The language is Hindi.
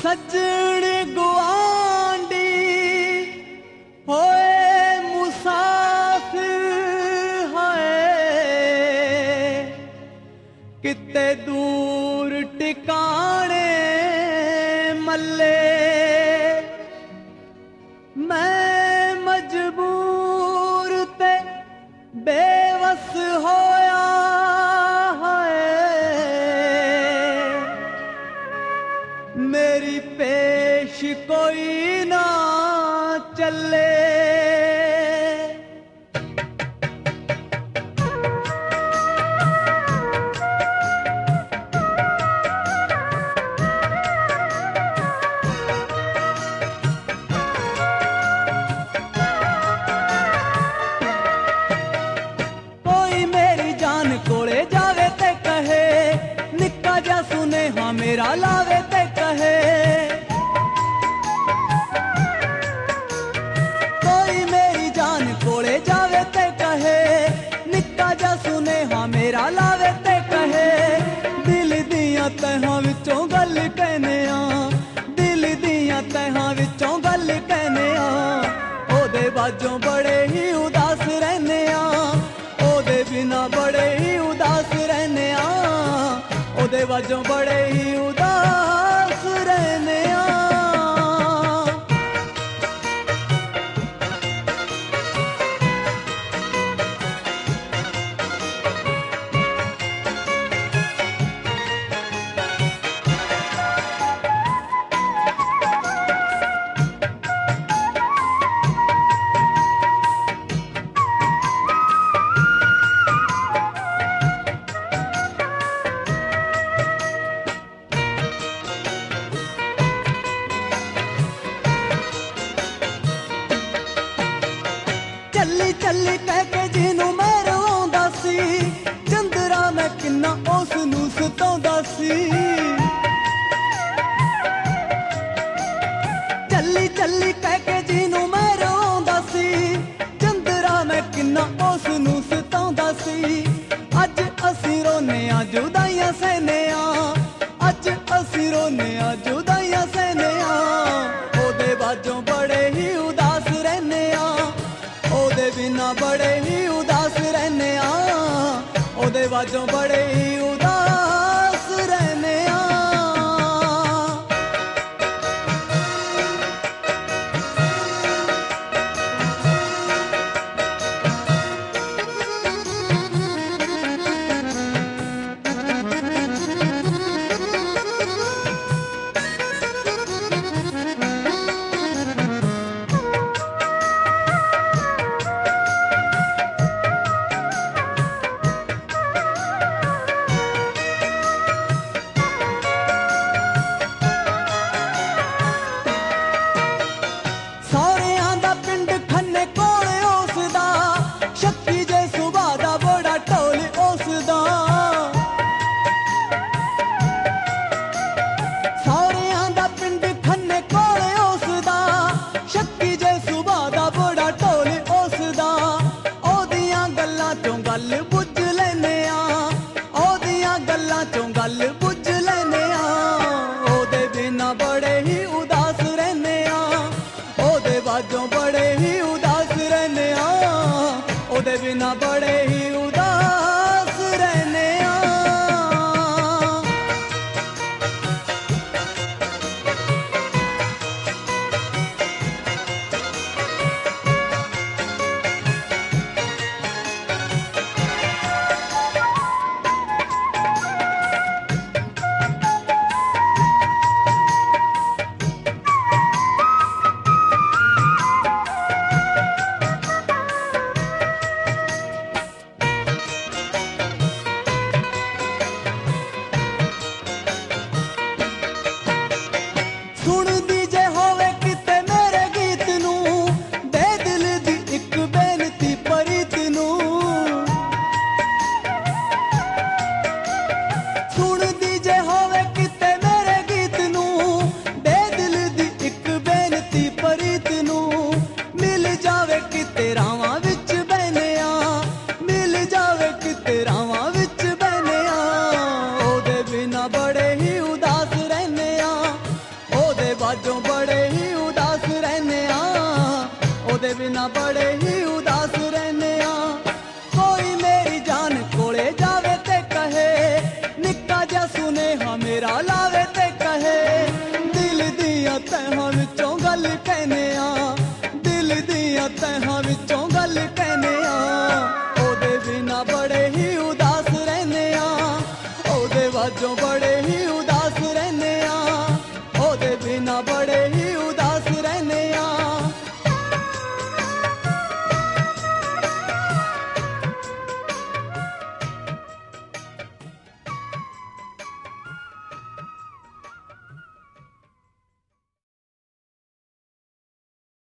सजण गुआंडी होए मुसाफिर है किते दूर टिकाणे मल्ले मैं मजबूर ते बेवस होया मेरी पेश कोई ना चले। कोई मेरी जान कोले जावे ते कहे निक्का जा सुने हाँ मेरा लावे ते कहे कोई मेरी जान कोले जावे ते कहे निक्का जा सुने हाँ मेरा लावे ते कहे दिल दियां तहां विचों गल कहने दिल दियां तहां विचों गल कहने ओदे बाजों बड़े ही उदास रहने ओदे बिना बड़े ही उदास रहने ओदे बाजों बड़े ही उदास रहने चली चली कह के जिनू मैं रोंदा सी चंदरा मैं किन्ना उस नू सताउंदा सी चली चली कह के जिनू मैं रोंदा सी चंदरा मैं किन्ना उस नू सताउंदा सी अज असी रोने आ जुदाइयां सहने अज असी रोने आ जुदाइयां सहने ओदे बाजों बड़े ही उदास रहने ओदे बिना बड़े ही उदास रहने ओदे बाजों बड़े ही उदास रहने बिना बड़े ही उदास रहने ਤੇ ਹੀ ਉਦਾਸ ਰਹਿੰਦੇ ਆ ਉਹਦੇ ਵਾਜੋਂ ਬੜੇ